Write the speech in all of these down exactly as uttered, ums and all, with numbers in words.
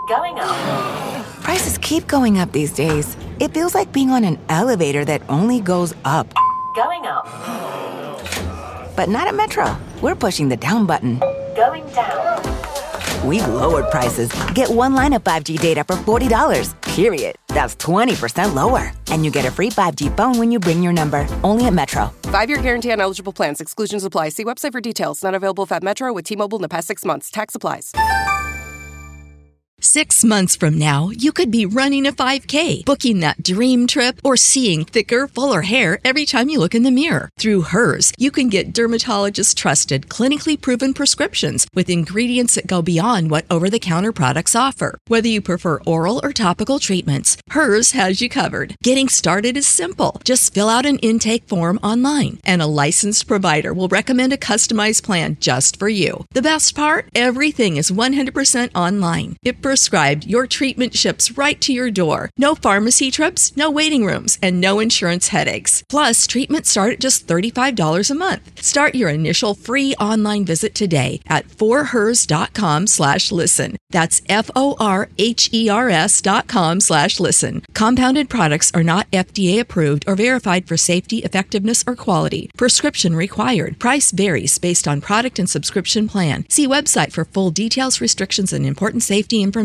Going up. Prices keep going up these days. It feels like being on an elevator that only goes up. Going up. But not at Metro. We're pushing the down button. Going down. We've lowered prices. Get one line of five G data for forty dollars, period. That's twenty percent lower. And you get a free five G phone when you bring your number. Only at Metro. Five-year guarantee on eligible plans. Exclusions apply. See website for details. Not available at Metro with T-Mobile in the past six months. Tax applies. Six months from now, you could be running a five K, booking that dream trip, or seeing thicker, fuller hair every time you look in the mirror. Through Hers, you can get dermatologist-trusted, clinically proven prescriptions with ingredients that go beyond what over-the-counter products offer. Whether you prefer oral or topical treatments, Hers has you covered. Getting started is simple. Just fill out an intake form online, and a licensed provider will recommend a customized plan just for you. The best part? Everything is one hundred percent online. It prescribed, your treatment ships right to your door. No pharmacy trips, no waiting rooms, and no insurance headaches. Plus, treatments start at just thirty-five dollars a month. Start your initial free online visit today at forhers.com slash listen. That's F-O-R-H-E-R-S dot com slash listen. Compounded products are not F D A approved or verified for safety, effectiveness, or quality. Prescription required. Price varies based on product and subscription plan. See website for full details, restrictions, and important safety information.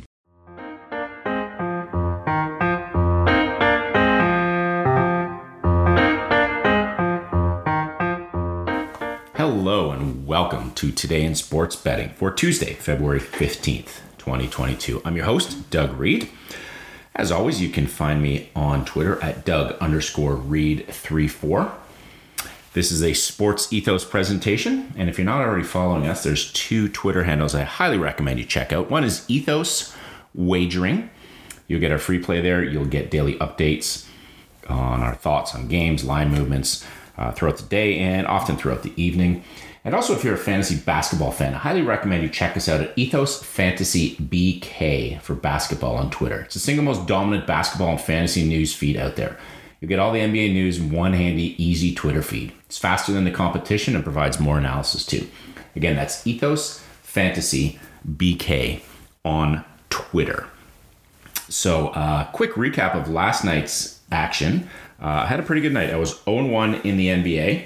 Hello and welcome to Today in Sports Betting for Tuesday, February fifteenth, twenty twenty-two. I'm your host, Doug Reed. As always, you can find me on Twitter at Doug underscore Reed three four. This is a Sports Ethos presentation, and if you're not already following us, there's two Twitter handles I highly recommend you check out. One is Ethos Wagering. You'll get our free play there. You'll get daily updates on our thoughts on games, line movements uh, throughout the day, and often throughout the evening. And also, if you're a fantasy basketball fan, I highly recommend you check us out at Ethos Fantasy B K for basketball on Twitter. It's the single most dominant basketball and fantasy news feed out there. You get all the N B A news in one handy, easy Twitter feed. It's faster than the competition and provides more analysis too. Again, that's Ethos Fantasy B K on Twitter. So, uh, quick recap of last night's action. Uh, I had a pretty good night. I was oh and one in the N B A.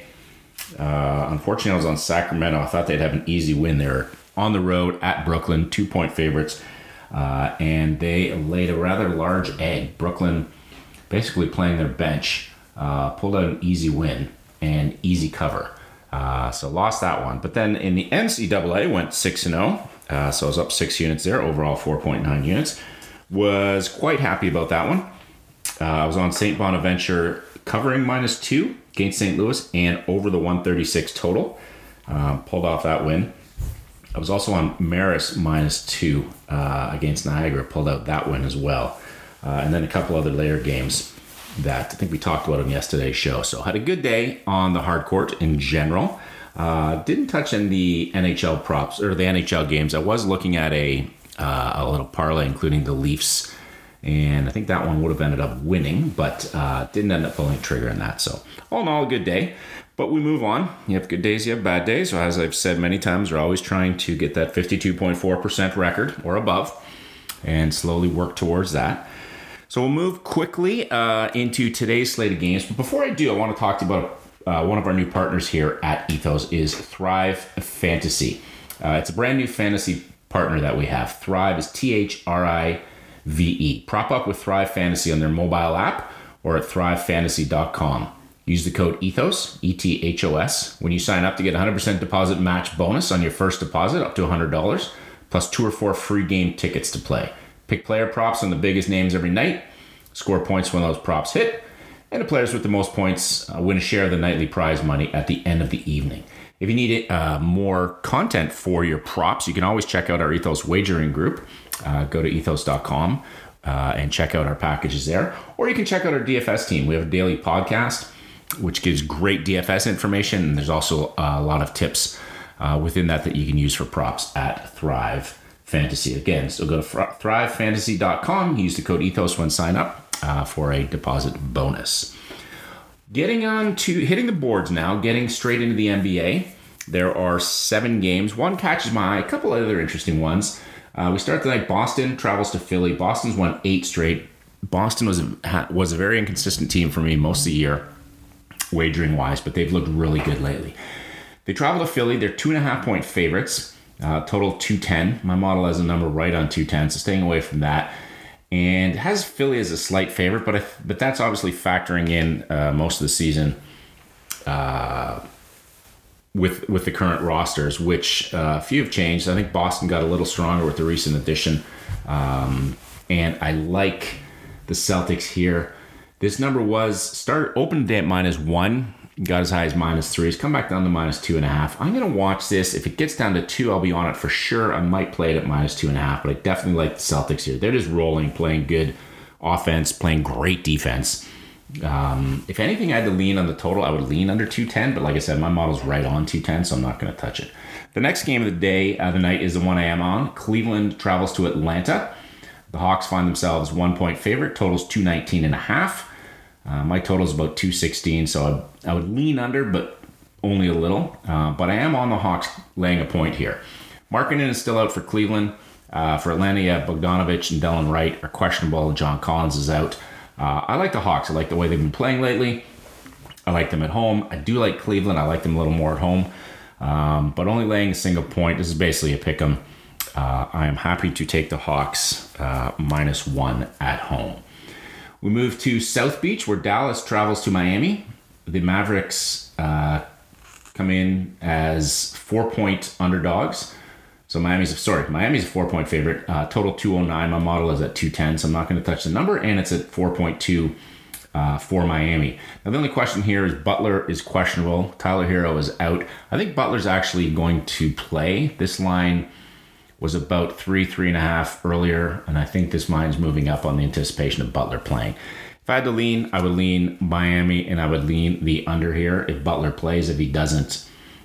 Uh, unfortunately, I was on Sacramento. I thought they'd have an easy win. They were on the road at Brooklyn, two-point favorites, uh, and they laid a rather large egg. Brooklyn, basically playing their bench, uh, pulled out an easy win and easy cover. Uh, so lost that one. But then in the N C double A, went six and oh. Uh, so I was up six units there, overall four point nine units. Was quite happy about that one. Uh, I was on Saint Bonaventure covering minus two against Saint Louis and over the one thirty-six total. Uh, pulled off that win. I was also on Marist minus two uh, against Niagara. Pulled out that win as well. Uh, and then a couple other layer games that I think we talked about on yesterday's show. So had a good day on the hard court in general. Uh, didn't touch on the N H L props or the N H L games. I was looking at a uh, a little parlay, including the Leafs, and I think that one would have ended up winning, but uh, didn't end up pulling the trigger on that. So all in all, a good day. But we move on. You have good days, you have bad days. So as I've said many times, we're always trying to get that fifty-two point four percent record or above and slowly work towards that. So we'll move quickly uh, into today's slate of games. But before I do, I want to talk to you about uh, one of our new partners here at Ethos is Thrive Fantasy. Uh, it's a brand new fantasy partner that we have. Thrive is T H R I V E. Prop up with Thrive Fantasy on their mobile app or at thrive fantasy dot com. Use the code ETHOS, E T H O S, when you sign up to get a one hundred percent deposit match bonus on your first deposit up to one hundred dollars, plus two or four free game tickets to play. Pick player props on the biggest names every night, score points when those props hit, and the players with the most points uh, win a share of the nightly prize money at the end of the evening. If you need uh, more content for your props, you can always check out our Ethos Wagering group. Uh, go to ethos dot com uh, and check out our packages there. Or you can check out our D F S team. We have a daily podcast, which gives great D F S information. And there's also a lot of tips uh, within that that you can use for props at Thrive Fantasy. Again, so go to thrive fantasy dot com. Use the code ETHOS when sign up uh, for a deposit bonus. Getting on to hitting the boards now, getting straight into the N B A. There are seven games. One catches my eye, a couple other interesting ones. Uh, we start tonight. Boston travels to Philly. Boston's won eight straight. Boston was a, was a very inconsistent team for me most of the year, wagering wise, but they've looked really good lately. They travel to Philly. They're two and a half point favorites. Uh, total two ten. My model has a number right on two ten, so staying away from that. And has Philly as a slight favorite, but I, but that's obviously factoring in uh, most of the season uh, with with the current rosters, which uh, a few have changed. I think Boston got a little stronger with the recent addition, um, and I like the Celtics here. This number was started opened day at minus one, got as high as minus three. It's come back down to minus two and a half. I'm going to watch this. If it gets down to two, I'll be on it for sure. I might play it at minus two and a half, but I definitely like the Celtics here. They're just rolling, playing good offense, playing great defense. Um, if anything, I had to lean on the total. I would lean under two ten, but like I said, my model's right on two ten, so I'm not going to touch it. The next game of the day, uh, the night, is the one I am on. Cleveland travels to Atlanta. The Hawks find themselves one point favorite. Total's two nineteen and a half. Uh, my total is about two sixteen, so I'd, I would lean under, but only a little. Uh, but I am on the Hawks laying a point here. Markkanen is still out for Cleveland. Uh, for Atlanta, yeah, Bogdanovich and Delon Wright are questionable. John Collins is out. Uh, I like the Hawks. I like the way they've been playing lately. I like them at home. I do like Cleveland. I like them a little more at home. Um, but only laying a single point. This is basically a pick 'em. Uh, I am happy to take the Hawks uh, minus one at home. We move to South Beach, where Dallas travels to Miami. The Mavericks uh, come in as four-point underdogs. So Miami's, sorry, Miami's a four-point favorite. Uh, total two oh nine. My model is at two ten, so I'm not going to touch the number, and it's at four point two uh, for Miami. Now, the only question here is Butler is questionable. Tyler Hero is out. I think Butler's actually going to play. This line was about three, three and a half earlier, and I think this line's moving up on the anticipation of Butler playing. If I had to lean, I would lean Miami, and I would lean the under here if Butler plays. If he doesn't,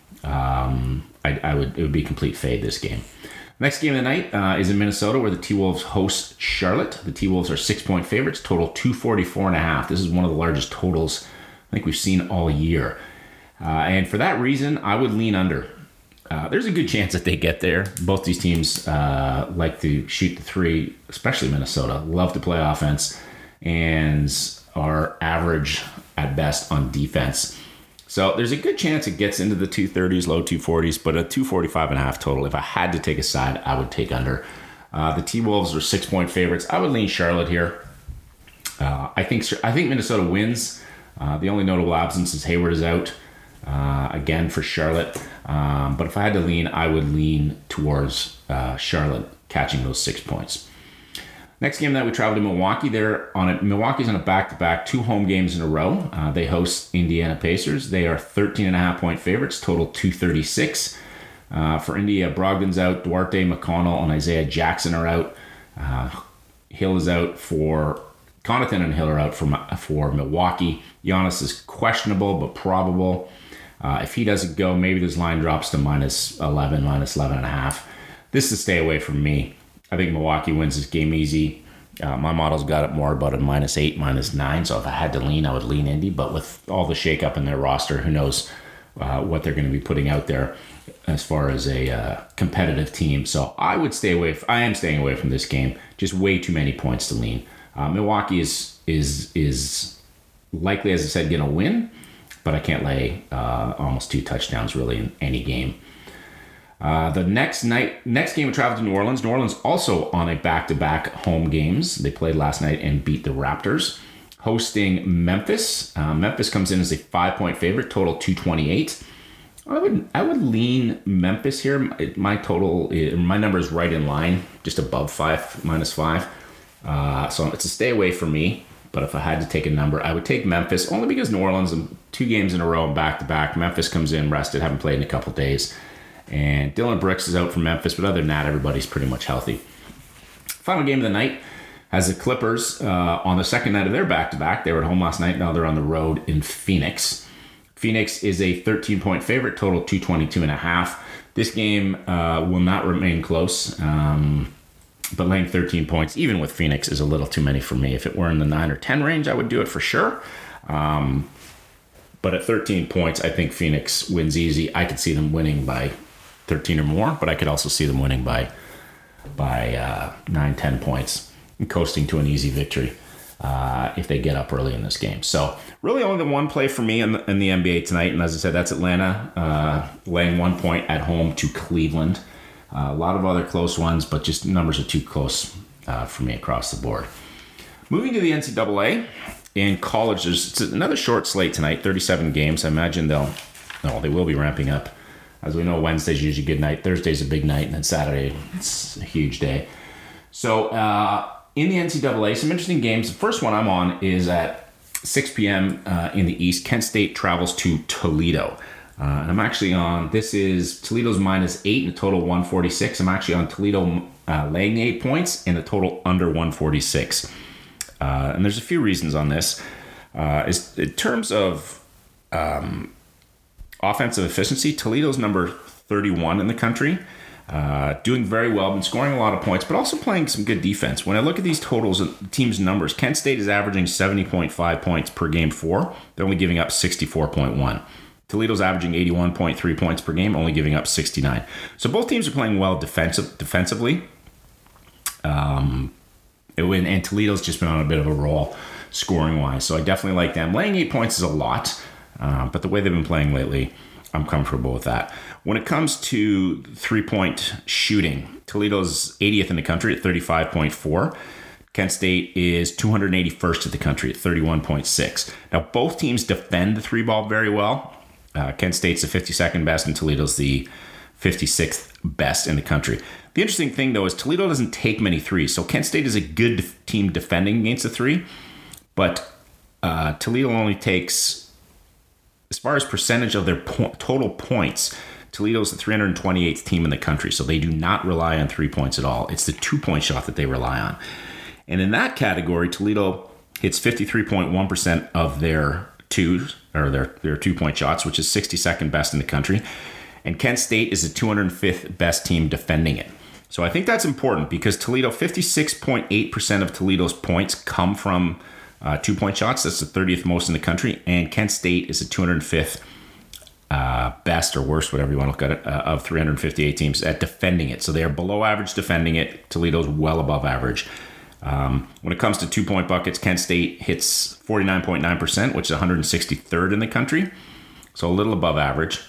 um, I, I would it would be complete fade this game. Next game of the night uh, is in Minnesota, where the T-Wolves host Charlotte. The T-Wolves are six-point favorites, total two forty-four and a half. This is one of the largest totals I think we've seen all year. Uh, and for that reason, I would lean under. Uh, there's a good chance that they get there. Both these teams uh, like to shoot the three, especially Minnesota. Love to play offense and are average at best on defense. So there's a good chance it gets into the two thirties, low two forties, but a two forty-five and a half total. If I had to take a side, I would take under. Uh, the T-Wolves are six-point favorites. I would lean Charlotte here. Uh, I think I think Minnesota wins. Uh, the only notable absence is Hayward is out. Uh, again for Charlotte. Um, but if I had to lean, I would lean towards uh, Charlotte catching those six points. Next game that we travel to Milwaukee. They're on it. Milwaukee's on a back-to-back, two home games in a row. Uh, they host Indiana Pacers. They are thirteen and a half point favorites, total two thirty-six. Uh, for India, Brogdon's out. Duarte, McConnell, and Isaiah Jackson are out. Uh, Hill is out for Connaughton, and Hill are out for for Milwaukee. Giannis is questionable but probable. Uh, if he doesn't go, maybe this line drops to minus eleven, minus eleven and a half. This is stay away from me. I think Milwaukee wins this game easy. Uh, my model's got it more about a minus eight, minus nine. So if I had to lean, I would lean Indy. But with all the shakeup in their roster, who knows uh, what they're going to be putting out there as far as a uh, competitive team. So I would stay away. F- I am staying away from this game. Just way too many points to lean. Uh, Milwaukee is is is likely, as I said, going to win. But I can't lay uh, almost two touchdowns really in any game. Uh, the next night, next game we travel to New Orleans. New Orleans also on a back-to-back home games. They played last night and beat the Raptors. Hosting Memphis. Uh, Memphis comes in as a five-point favorite, total two twenty-eight. I would I would lean Memphis here. My, my total, my number is right in line, just above five, minus five. Uh, so it's a stay away from me. But if I had to take a number, I would take Memphis, only because New Orleans, two games in a row, back-to-back. Memphis comes in rested, haven't played in a couple days. And Dylan Brooks is out for Memphis, but other than that, everybody's pretty much healthy. Final game of the night has the Clippers uh, on the second night of their back-to-back. They were at home last night. Now they're on the road in Phoenix. Phoenix is a thirteen-point favorite, total two twenty-two and a half. This game uh, will not remain close. Um... But laying thirteen points, even with Phoenix, is a little too many for me. If it were in the nine or ten range, I would do it for sure. Um, but at thirteen points, I think Phoenix wins easy. I could see them winning by thirteen or more, but I could also see them winning by by uh, nine, ten points and coasting to an easy victory uh, if they get up early in this game. So really only the one play for me in the, in the N B A tonight. And as I said, that's Atlanta uh, laying one point at home to Cleveland. Uh, a lot of other close ones, but just numbers are too close uh, for me across the board. Moving to the N C double A, in college, there's it's another short slate tonight, thirty-seven games. I imagine they'll, no, they will be ramping up. As we know, Wednesday's usually a good night, Thursday's a big night, and then Saturday, it's a huge day. So uh, in the N C double A, some interesting games. The first one I'm on is at six p.m. Uh, in the East. Kent State travels to Toledo. Uh, and I'm actually on, this is Toledo's minus eight and a total one forty-six. I'm actually on Toledo uh, laying eight points and a total under one forty-six. Uh, and there's a few reasons on this. Uh, is in terms of um, offensive efficiency, Toledo's number thirty-one in the country, uh, doing very well, been scoring a lot of points, but also playing some good defense. When I look at these totals and teams' numbers, Kent State is averaging seventy point five points per game four. They're only giving up sixty-four point one. Toledo's averaging eighty-one point three points per game, only giving up sixty-nine. So both teams are playing well defensive, defensively. Um, it, and Toledo's just been on a bit of a roll scoring-wise. So I definitely like them. Laying eight points is a lot, uh, but the way they've been playing lately, I'm comfortable with that. When it comes to three-point shooting, Toledo's eightieth in the country at thirty-five point four. Kent State is two hundred eighty-first in the country at thirty-one point six. Now, both teams defend the three ball very well. Uh, Kent State's the fifty-second best, and Toledo's the fifty-sixth best in the country. The interesting thing, though, is Toledo doesn't take many threes. So Kent State is a good def- team defending against the three, but uh, Toledo only takes, as far as percentage of their po- total points, Toledo's the three hundred twenty-eighth team in the country. So they do not rely on three points at all. It's the two-point shot that they rely on. And in that category, Toledo hits fifty-three point one percent of their twos, or their, their two-point shots, which is sixty-second best in the country. And Kent State is the two hundred fifth best team defending it. So I think that's important because Toledo, fifty-six point eight percent of Toledo's points come from uh, two-point shots. That's the thirtieth most in the country. And Kent State is the two hundred fifth uh, best or worst, whatever you want to look at it, uh, of three hundred fifty-eight teams at defending it. So they are below average defending it. Toledo's well above average. Um, when it comes to two-point buckets, Kent State hits forty-nine point nine percent, which is one hundred sixty-third in the country. So a little above average.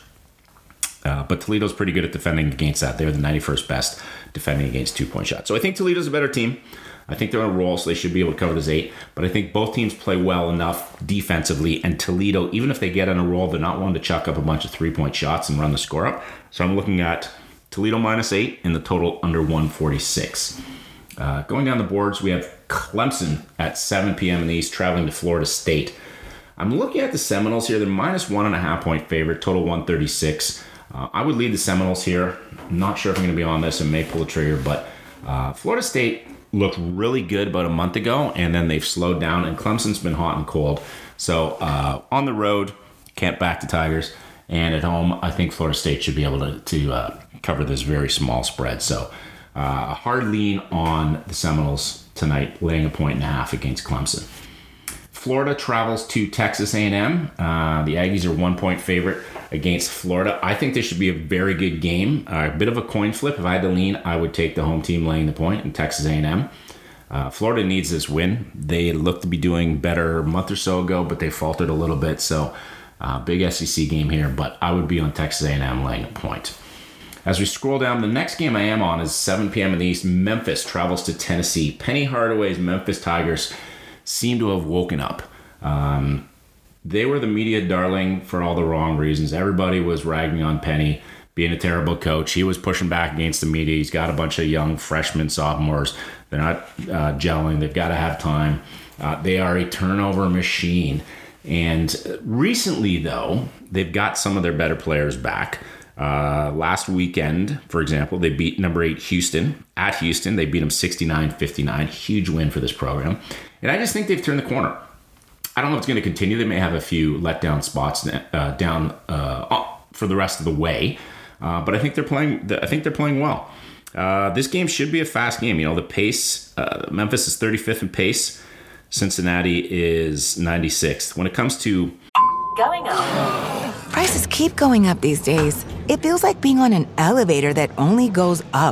Uh, but Toledo's pretty good at defending against that. They're the ninety-first best defending against two-point shots. So I think Toledo's a better team. I think they're on a roll, so they should be able to cover this eight. But I think both teams play well enough defensively. And Toledo, even if they get on a roll, they're not one to chuck up a bunch of three-point shots and run the score up. So I'm looking at Toledo minus eight and the total under one forty-six. Uh, going down the boards, we have Clemson at seven p.m. in the East, traveling to Florida State. I'm looking at the Seminoles here. They're minus one and a half point favorite, total one thirty-six. Uh, I would lead the Seminoles here. I'm not sure if I'm going to be on this and may pull the trigger, but uh, Florida State looked really good about a month ago, and then they've slowed down, and Clemson's been hot and cold. So uh, on the road, can't back the Tigers, and at home, I think Florida State should be able to, to uh, cover this very small spread. So uh, a hard lean on the Seminoles tonight, laying a point and a half against Clemson. Florida travels to Texas A and M. Uh, the Aggies are one point favorite against Florida. I think this should be a very good game. Uh, a bit of a coin flip. If I had to lean, I would take the home team laying the point in Texas A and M. Uh, Florida needs this win. They looked to be doing better a month or so ago, but they faltered a little bit. So uh, big S E C game here, but I would be on Texas A and M laying a point. As we scroll down, the next game I am on is seven p.m. in the East. Memphis travels to Tennessee. Penny Hardaway's Memphis Tigers seem to have woken up. Um, they were the media darling for all the wrong reasons. Everybody was ragging on Penny being a terrible coach. He was pushing back against the media. He's got a bunch of young freshmen, sophomores. They're not uh, gelling. They've got to have time. Uh, they are a turnover machine. And recently, though, they've got some of their better players back. Uh, last weekend, for example, they beat number eight Houston. At Houston, they beat them sixty-nine fifty-nine. Huge win for this program. And I just think they've turned the corner. I don't know if it's going to continue. They may have a few letdown spots uh, down uh, for the rest of the way, uh, but I think they're playing. I think they're playing well. Uh, this game should be a fast game. You know, the pace. Uh, Memphis is thirty-fifth in pace. Cincinnati is ninety-sixth. When it comes to Going up. Prices keep going up these days. It feels like being on an elevator that only goes up.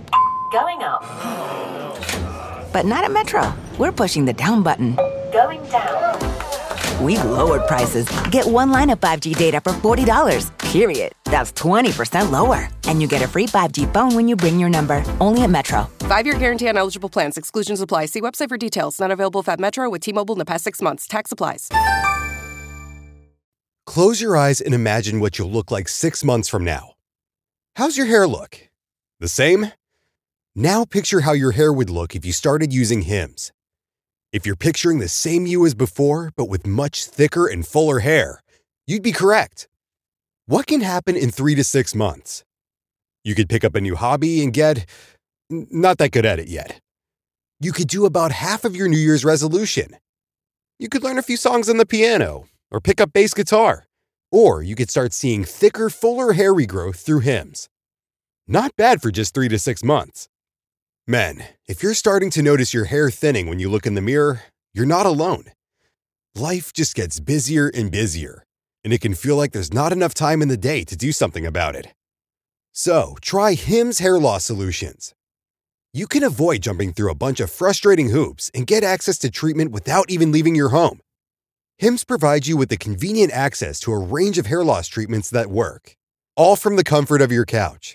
Going up. But not at Metro. We're pushing the down button. Going down. We've lowered prices. Get one line of five G data for forty dollars, period. That's twenty percent lower. And you get a free five G phone when you bring your number. Only at Metro. Five-year guarantee on eligible plans. Exclusions apply. See website for details. Not available at Metro with T-Mobile in the past six months. Tax applies. Close your eyes and imagine what you'll look like six months from now. How's your hair look? The same? Now picture how your hair would look if you started using Hims. If you're picturing the same you as before, but with much thicker and fuller hair, you'd be correct. What can happen in three to six months? You could pick up a new hobby and get not that good at it yet. You could do about half of your New Year's resolution. You could learn a few songs on the piano or pick up bass guitar. Or you could start seeing thicker, fuller hair regrowth through Hims. Not bad for just three to six months. Men, if you're starting to notice your hair thinning when you look in the mirror, you're not alone. Life just gets busier and busier, and it can feel like there's not enough time in the day to do something about it. So, try Hims Hair Loss Solutions. You can avoid jumping through a bunch of frustrating hoops and get access to treatment without even leaving your home. Hims provides you with the convenient access to a range of hair loss treatments that work, all from the comfort of your couch.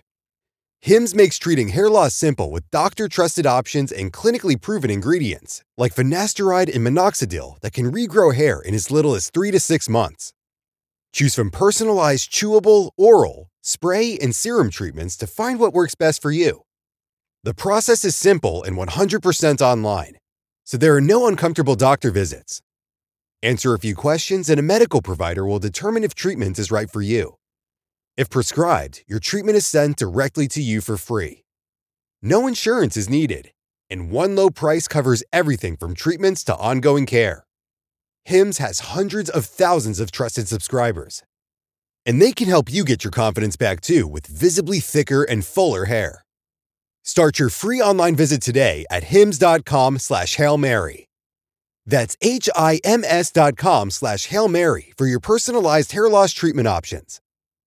Hims makes treating hair loss simple with doctor-trusted options and clinically proven ingredients, like finasteride and minoxidil that can regrow hair in as little as three to six months. Choose from personalized chewable, oral, spray, and serum treatments to find what works best for you. The process is simple and one hundred percent online, so there are no uncomfortable doctor visits. Answer a few questions and a medical provider will determine if treatment is right for you. If prescribed, your treatment is sent directly to you for free. No insurance is needed, and one low price covers everything from treatments to ongoing care. Hims has hundreds of thousands of trusted subscribers, and they can help you get your confidence back too with visibly thicker and fuller hair. Start your free online visit today at hims.com slash Hail Mary. That's H-I-M-S dot com slash Hail Mary for your personalized hair loss treatment options.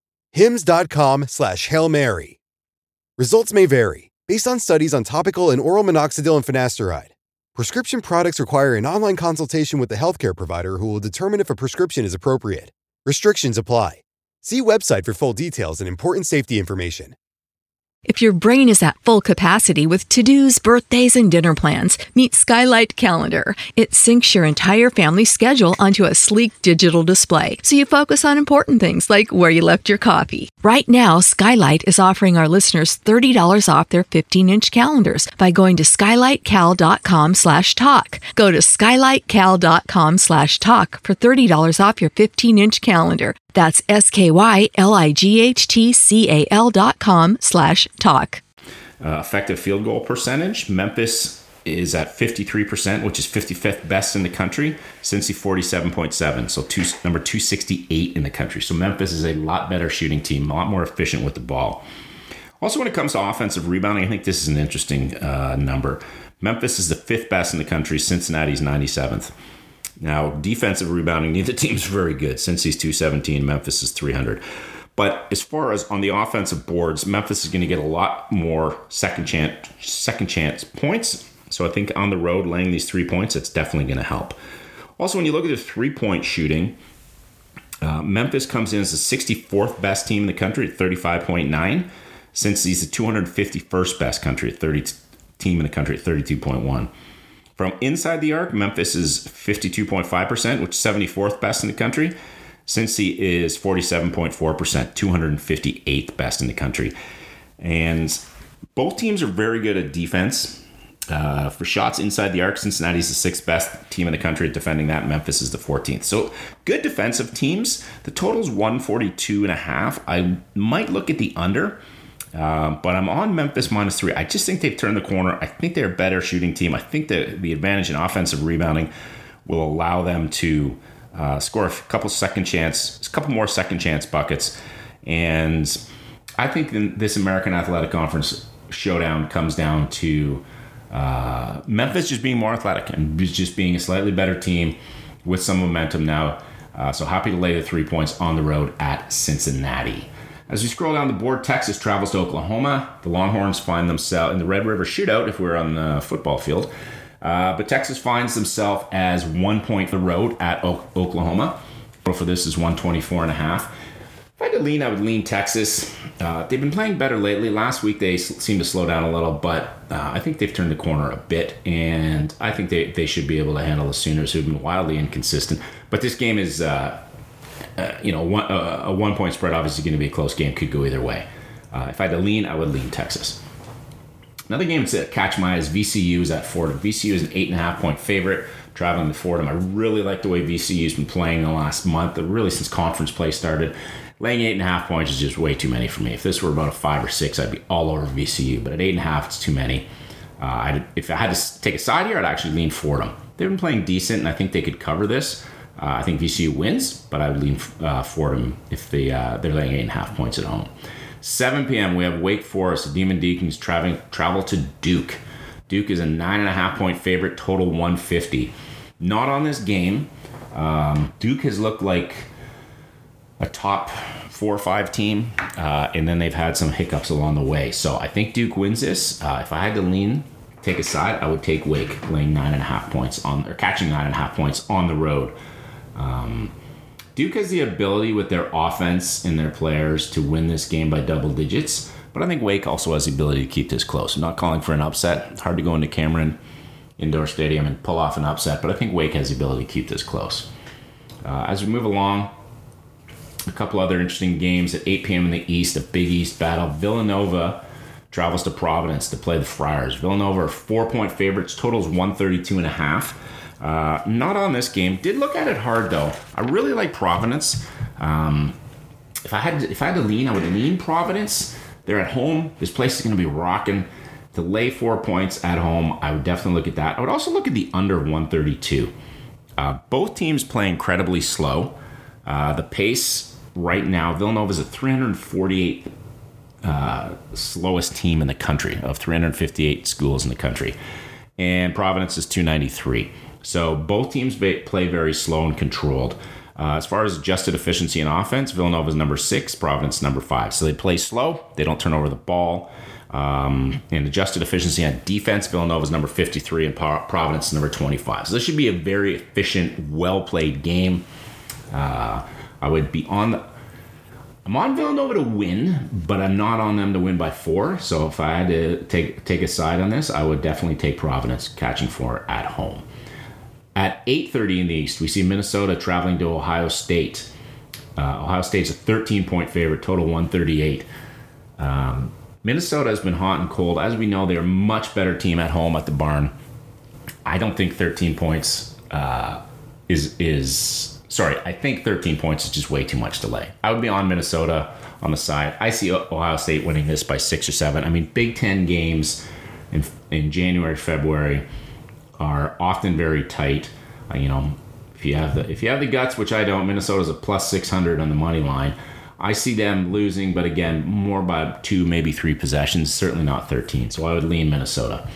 Hims.com slash Hail Mary. Results may vary based on studies on topical and oral minoxidil and finasteride. Prescription products require an online consultation with the healthcare provider who will determine if a prescription is appropriate. Restrictions apply. See website for full details and important safety information. If your brain is at full capacity with to-dos, birthdays, and dinner plans, meet Skylight Calendar. It syncs your entire family's schedule onto a sleek digital display, so you focus on important things like where you left your coffee. Right now, Skylight is offering our listeners thirty dollars off their fifteen-inch calendars by going to skylightcal.com slash talk. Go to skylightcal.com slash talk for thirty dollars off your fifteen-inch calendar. That's S-K-Y-L-I-G-H-T-C-A-L dot com slash talk. Uh, effective field goal percentage. Memphis is at fifty-three percent, which is fifty-fifth best in the country. Cincy forty-seven point seven, so two, number two sixty-eight in the country. So Memphis is a lot better shooting team, a lot more efficient with the ball. Also, when it comes to offensive rebounding, I think this is an interesting uh, number. Memphis is the fifth best in the country. Cincinnati's ninety-seventh. Now, defensive rebounding, neither team's very good. Cincy's two seventeen, Memphis is three hundred. But as far as on the offensive boards, Memphis is going to get a lot more second chance, second chance points. So I think on the road, laying these three points, it's definitely going to help. Also, when you look at the three-point shooting, uh, Memphis comes in as the sixty-fourth best team in the country at thirty-five point nine. Cincy's the two hundred fifty-first best country at thirty team in the country at thirty-two point one. From inside the arc, Memphis is fifty-two point five percent, which is seventy-fourth best in the country. Cincy is forty-seven point four percent, two hundred fifty-eighth best in the country. And both teams are very good at defense. Uh, for shots inside the arc, Cincinnati's the sixth best team in the country at defending that. Memphis is the fourteenth. So good defensive teams. The total's one forty-two and a half. I might look at the under. Um, but I'm on Memphis minus three. I just think they've turned the corner. I think they're a better shooting team. I think that the advantage in offensive rebounding will allow them to uh, score a couple second chance, a couple more second chance buckets. And I think this American Athletic Conference showdown comes down to uh, Memphis just being more athletic and just being a slightly better team with some momentum now. Uh, so happy to lay the three points on the road at Cincinnati. As we scroll down the board, Texas travels to Oklahoma. The Longhorns find themselves in the Red River Shootout if we're on the football field. Uh, but Texas finds themselves as one point the road at o- Oklahoma. For this is one twenty-four and a half. If I had to lean, I would lean Texas. Uh, they've been playing better lately. Last week they s- seemed to slow down a little, but uh, I think they've turned the corner a bit, and I think they, they should be able to handle the Sooners, who've been wildly inconsistent. But this game is, uh, uh, you know, one, uh, a one-point spread, obviously going to be a close game, could go either way. Uh, if I had to lean, I would lean Texas. Another game to catch my eye is V C U is at Fordham. V C U is an eight and a half point favorite traveling to Fordham. I really like the way V C U's been playing the last month, really since conference play started. Laying eight and a half points is just way too many for me. If this were about a five or six, I'd be all over V C U. But at eight and a half, it's too many. Uh, I'd, if I had to take a side here, I'd actually lean Fordham. They've been playing decent, and I think they could cover this. Uh, I think V C U wins, but I would lean uh, Fordham if they uh, they're laying eight and a half points at home. seven p.m. we have Wake Forest. The Demon Deacons traveling travel to Duke. Duke is a nine and a half point favorite, total one fifty. Not on this game. Um, Duke has looked like a top four or five team, uh, and then they've had some hiccups along the way. So I think Duke wins this. Uh, if I had to lean, take a side, I would take Wake, laying nine and a half points on, or catching nine and a half points on the road. Um, Duke has the ability with their offense and their players to win this game by double digits, but I think Wake also has the ability to keep this close. I'm not calling for an upset. It's hard to go into Cameron Indoor Stadium and pull off an upset, but I think Wake has the ability to keep this close. Uh, as we move along, a couple other interesting games at eight p.m. in the East, a Big East battle. Villanova travels to Providence to play the Friars. Villanova are four-point favorites. Total is one thirty-two and a half. Uh, not on this game. Did look at it hard though. I really like Providence. Um, if I had to, if I had to lean, I would lean Providence. They're at home. This place is going to be rocking. To lay four points at home, I would definitely look at that. I would also look at the under one thirty-two. Uh, both teams play incredibly slow. Uh, the pace right now, Villanova is a three hundred forty-eight uh, slowest team in the country of three hundred fifty-eight schools in the country, and Providence is two ninety-three. So both teams play very slow and controlled. Uh, as far as adjusted efficiency in offense, Villanova is number six, Providence number five. So they play slow, they don't turn over the ball. Um, and adjusted efficiency on defense, Villanova is number fifty-three and Providence is number twenty-five. So this should be a very efficient, well-played game. Uh, I would be on the... I'm on Villanova to win, but I'm not on them to win by four. So if I had to take take a side on this, I would definitely take Providence catching four at home. At eight thirty in the East, we see Minnesota traveling to Ohio State. Uh, Ohio State's a thirteen-point favorite, total one thirty-eight. Um, Minnesota has been hot and cold. As we know, they're a much better team at home at the barn. I don't think thirteen points uh, is is sorry. I think thirteen points is just way too much to lay. I would be on Minnesota on the side. I see Ohio State winning this by six or seven. I mean, Big Ten games in in January, February are often very tight. Uh, you know, if you have the if you have the guts, which I don't, Minnesota's a plus six hundred on the money line. I see them losing, but again, more by two, maybe three possessions, certainly not thirteen. So I would lean Minnesota.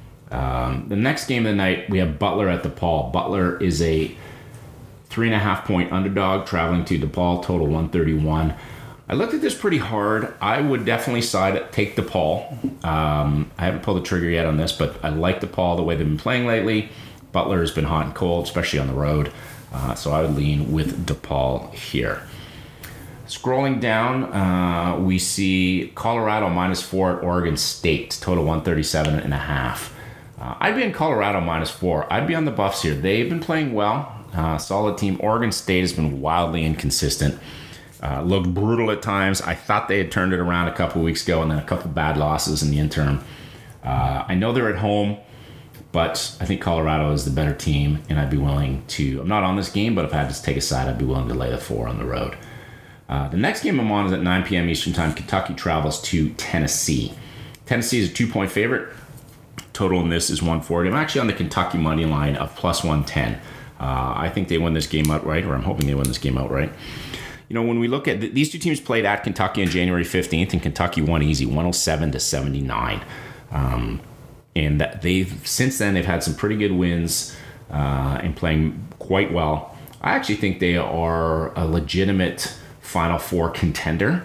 Um, the next game of the night, we have Butler at DePaul. Butler is a three and a half point underdog traveling to DePaul, total one thirty-one. I looked at this pretty hard. I would definitely side take DePaul. Um, I haven't pulled the trigger yet on this, but I like DePaul the way they've been playing lately. Butler has been hot and cold, especially on the road. Uh, so I would lean with DePaul here. Scrolling down, uh, we see Colorado minus four at Oregon State, total one thirty-seven and a half. Uh, I'd be in Colorado minus four. I'd be on the Buffs here. They've been playing well. Uh, solid team. Oregon State has been wildly inconsistent. Uh, looked brutal at times. I thought they had turned it around a couple weeks ago, and then a couple bad losses in the interim. Uh, I know they're at home, but I think Colorado is the better team, and I'd be willing to... I'm not on this game, but if I had to take a side, I'd be willing to lay the four on the road. Uh, the next game I'm on is at nine p.m. Eastern Time. Kentucky travels to Tennessee. Tennessee is a two-point favorite. Total in this is one forty. I'm actually on the Kentucky money line of plus one ten. Uh, I think they win this game outright, or I'm hoping they win this game outright. You know, when we look at th- these two teams played at Kentucky on January fifteenth, and Kentucky won easy, one oh seven to seventy-nine. Um, and that they've since then they've had some pretty good wins uh, and playing quite well. I actually think they are a legitimate Final Four contender.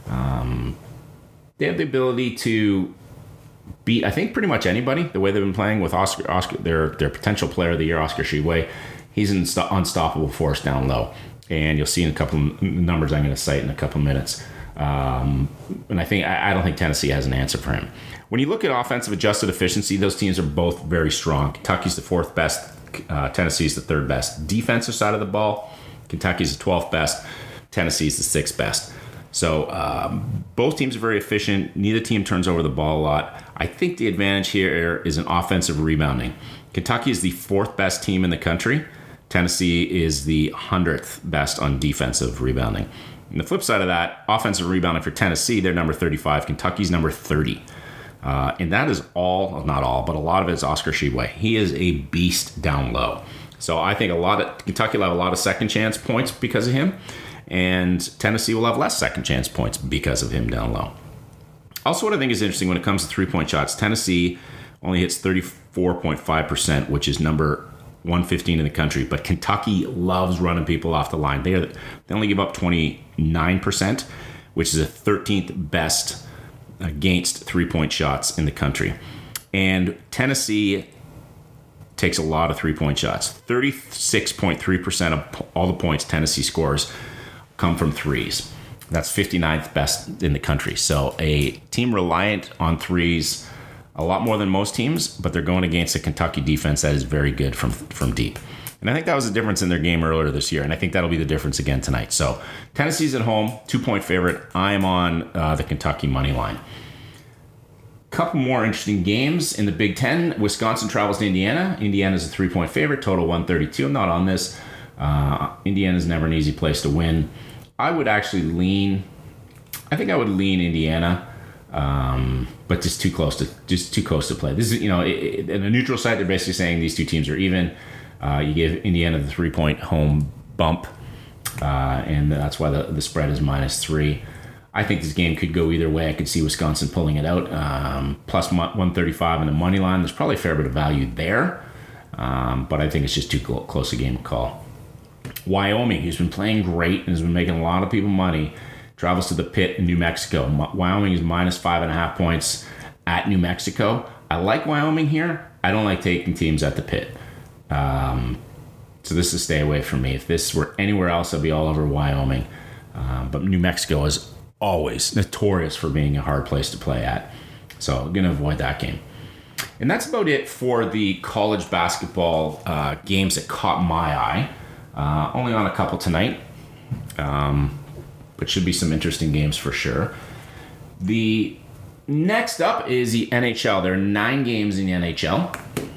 Um, they have the ability to beat, I think, pretty much anybody. The way they've been playing with Oscar, Oscar their their potential player of the year, Oscar Tshiebwe, he's an unst- unstoppable force down low, and you'll see in a couple of numbers I'm going to cite in a couple of minutes. Um, and I think I, I don't think Tennessee has an answer for him. When you look at offensive adjusted efficiency, those teams are both very strong. Kentucky's the fourth best. Uh, Tennessee's the third best. Defensive side of the ball, Kentucky's the twelfth best. Tennessee's the sixth best. So um, both teams are very efficient. Neither team turns over the ball a lot. I think the advantage here is an offensive rebounding. Kentucky is the fourth best team in the country. Tennessee is the hundredth best on defensive rebounding. And the flip side of that, offensive rebounding for Tennessee, they're number thirty-five. Kentucky's number thirty. Uh, and that is all, well, not all, but a lot of it is Oscar Tshiebwe. He is a beast down low. So I think a lot of Kentucky will have a lot of second chance points because of him. And Tennessee will have less second chance points because of him down low. Also, what I think is interesting when it comes to three-point shots, Tennessee only hits thirty-four point five percent, which is number one fifteen in the country. But Kentucky loves running people off the line. They, are, they only give up twenty-nine percent, which is the thirteenth best against three-point shots in the country. And Tennessee takes a lot of three-point shots. thirty-six point three percent of all the points Tennessee scores come from threes. That's fifty-ninth best in the country. So a team reliant on threes a lot more than most teams, but they're going against a Kentucky defense that is very good from from deep. And I think that was the difference in their game earlier this year, and I think that'll be the difference again tonight. So Tennessee's at home, two-point favorite. I am on uh, the Kentucky money line. Couple more interesting games in the Big Ten. Wisconsin travels to Indiana. Indiana's a three-point favorite, total one thirty-two. I'm not on this. Uh, Indiana's never an easy place to win. I would actually lean, I think I would lean Indiana, um, but just too close to just too close to play. This is, you know, it, it, in a neutral site, they're basically saying these two teams are even. Uh, you give Indiana the three-point home bump, uh, and that's why the, the spread is minus three. I think this game could go either way. I could see Wisconsin pulling it out, um, plus one thirty-five in the money line. There's probably a fair bit of value there, um, but I think it's just too close a game to call. Wyoming, who's been playing great and has been making a lot of people money, travels to the Pit in New Mexico. Wyoming is minus five and a half points at New Mexico. I like Wyoming here. I don't like taking teams at the Pit. Um, so this is stay away from me. If this were anywhere else, I'd be all over Wyoming. Um, but New Mexico is always notorious for being a hard place to play at. So I'm going to avoid that game. And that's about it for the college basketball uh, games that caught my eye. Uh, only on a couple tonight, um, but should be some interesting games for sure. The next up is the N H L. There are nine games in the N H L.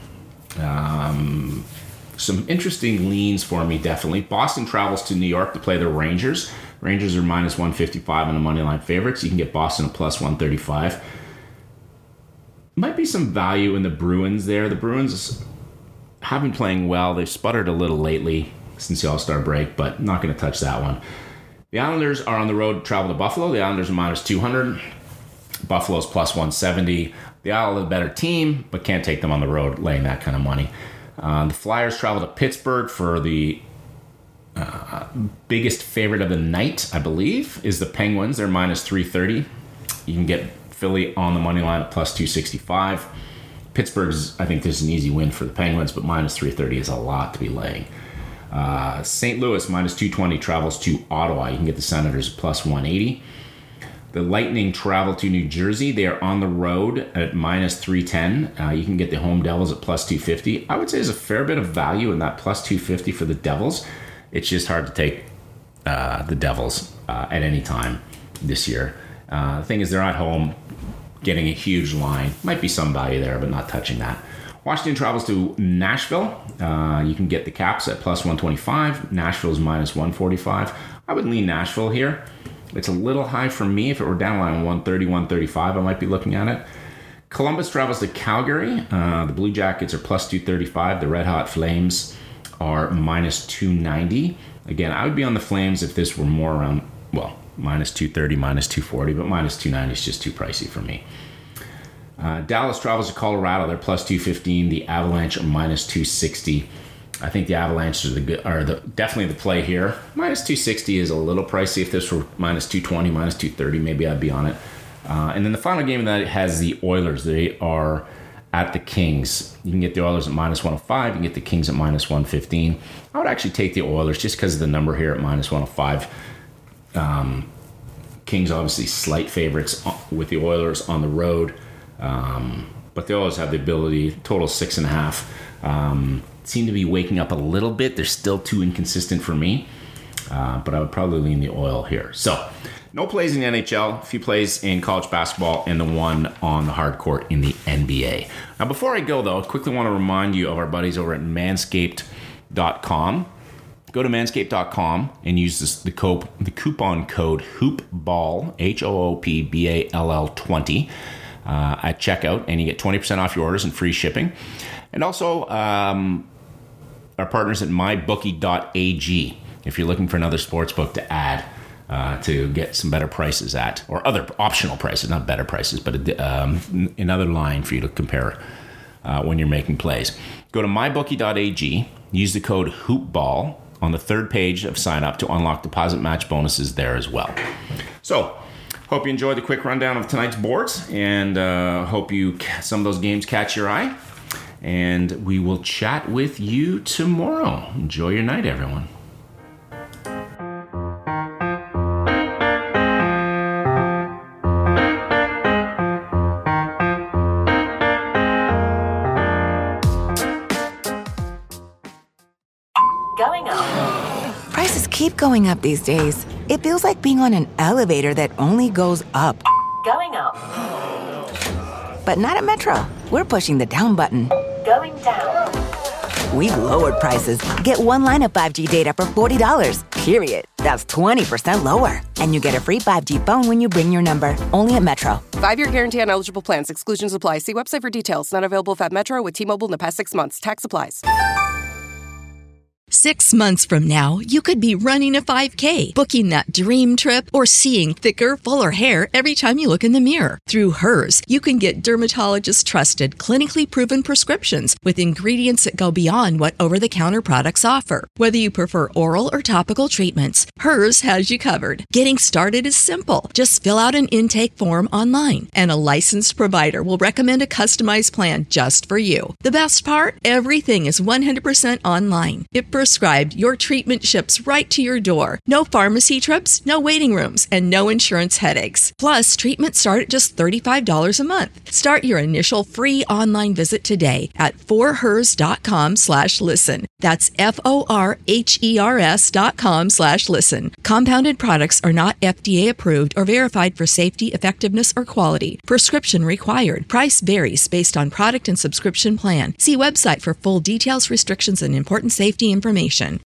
Um, some interesting leans for me, definitely. Boston travels to New York to play the Rangers. Rangers are minus one fifty-five on the money line favorites. You can get Boston at plus one thirty-five. Might be some value in the Bruins there. The Bruins have been playing well. They've sputtered a little lately since the All-Star break, but not going to touch that one. The Islanders are on the road to travel to Buffalo. The Islanders are minus two hundred. Buffalo's plus one seventy. The Islanders are the better team, but can't take them on the road laying that kind of money. Uh, the Flyers travel to Pittsburgh for the uh, biggest favorite of the night, I believe, is the Penguins. They're minus three thirty. You can get Philly on the money line at plus two sixty-five. Pittsburgh's, I think this is an easy win for the Penguins, but minus three thirty is a lot to be laying. Uh, Saint Louis, minus two twenty, travels to Ottawa. You can get the Senators at plus one eighty. The Lightning travel to New Jersey. They are on the road at minus three ten. Uh, you can get the home Devils at plus two fifty. I would say there's a fair bit of value in that plus two fifty for the Devils. It's just hard to take uh, the Devils uh, at any time this year. Uh, the thing is, they're at home getting a huge line. Might be some value there, but not touching that. Washington travels to Nashville. Uh, you can get the Caps at plus one twenty-five. Nashville's minus one forty-five. I would lean Nashville here. It's a little high for me. If it were down line one thirty, one thirty-five, I might be looking at it. Columbus travels to Calgary. Uh, the Blue Jackets are plus two thirty-five. The Red Hot Flames are minus two ninety. Again, I would be on the Flames if this were more around, well, minus two thirty, minus two forty, but minus two ninety is just too pricey for me. Uh, Dallas travels to Colorado. They're plus two fifteen. The Avalanche are minus two sixty. I think the Avalanche are the good, are the definitely the play here. Minus two sixty is a little pricey. If this were minus two twenty, minus two thirty, maybe I'd be on it. Uh, and then the final game of that has the Oilers. They are at the Kings. You can get the Oilers at minus one oh five. You can get the Kings at minus one fifteen. I would actually take the Oilers just because of the number here at minus one oh five. Um, Kings obviously slight favorites with the Oilers on the road. Um, but they always have the ability, total six and a half. Um, seem to be waking up a little bit. They're still too inconsistent for me. Uh, but I would probably lean the Oil here. So, no plays in the N H L, a few plays in college basketball, and the one on the hard court in the N B A. Now, before I go, though, I quickly want to remind you of our buddies over at manscaped dot com. Go to manscaped dot com and use this, the, co- the coupon code HOOPBALL, H O O P B A L L twenty, uh, at checkout, and you get twenty percent off your orders and free shipping. And also, um, our partners at my bookie dot a g, if you're looking for another sports book to add. Uh, to get some better prices at, or other optional prices, not better prices, but um, another line for you to compare uh, when you're making plays. Go to my bookie dot a g, use the code HOOPBALL on the third page of sign up to unlock deposit match bonuses there as well. So, hope you enjoyed the quick rundown of tonight's boards, and uh, hope you some of those games catch your eye. And we will chat with you tomorrow. Enjoy your night, everyone. Going up. Prices keep going up these days. It feels like being on an elevator that only goes up. Going up. But not at Metro. We're pushing the down button. Going down. We've lowered prices. Get one line of five G data for forty dollars, period. That's twenty percent lower. And you get a free five G phone when you bring your number. Only at Metro. Five-year guarantee on eligible plans. Exclusions apply. See website for details. Not available if at Metro with T-Mobile in the past six months. Tax applies. Six months from now, you could be running a five K, booking that dream trip, or seeing thicker, fuller hair every time you look in the mirror. Through Hers, you can get dermatologist-trusted, clinically proven prescriptions with ingredients that go beyond what over-the-counter products offer. Whether you prefer oral or topical treatments, Hers has you covered. Getting started is simple. Just fill out an intake form online, and a licensed provider will recommend a customized plan just for you. The best part? Everything is one hundred percent online. It prescribed, your treatment ships right to your door. No pharmacy trips, no waiting rooms, and no insurance headaches. Plus, treatments start at just thirty-five dollars a month. Start your initial free online visit today at forhers.com slash listen. That's F-O-R-H-E-R-S dot com slash listen. Compounded products are not F D A approved or verified for safety, effectiveness, or quality. Prescription required. Price varies based on product and subscription plan. See website for full details, restrictions, and important safety information.